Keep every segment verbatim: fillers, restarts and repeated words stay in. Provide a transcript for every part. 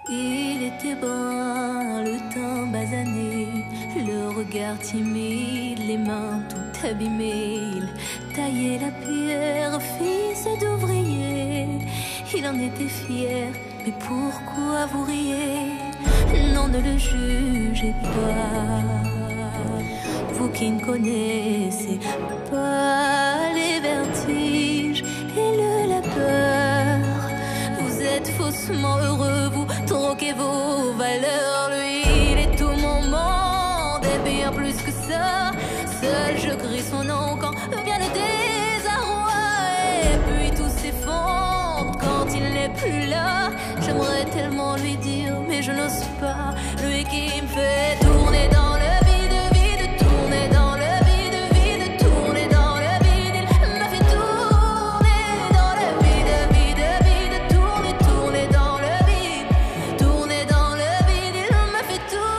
Il était brun, le teint basané, le regard timide, les mains tout abîmées. Il taillait la pierre, fils d'ouvrier. Il en était fier, mais pourquoi vous riez? Non, ne le jugez pas, vous qui ne connaissez pas les vertiges et le labeur. Vous êtes faussement heureux, vous troquez vos valeurs. Lui, il est tout mon monde et bien plus que ça. Seul je crie son nom quand vient le désarroi. Et puis tout s'effondre quand il n'est plus là. J'aimerais tellement lui dire, mais je n'ose pas. Lui qui me fait tourner dans le vide, vide, tourner dans le vide, vide, tourner dans le vide. Il m'a fait tourner dans le vide, vide, vide, tourner, tourner dans le vide, tourner dans le vide. Il m'a fait tourner.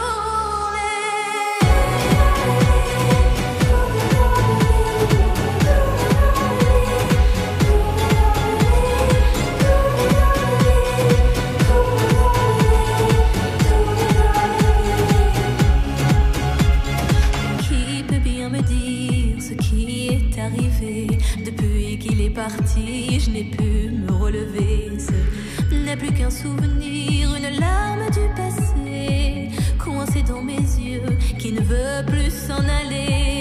Qui peut bien me dire ce qui est arrivé? Depuis qu'il est parti, je n'ai pu me relever. Ce n'est plus qu'un souvenir, une larme du passé, coincée dans mes yeux, qui ne veut plus s'en aller.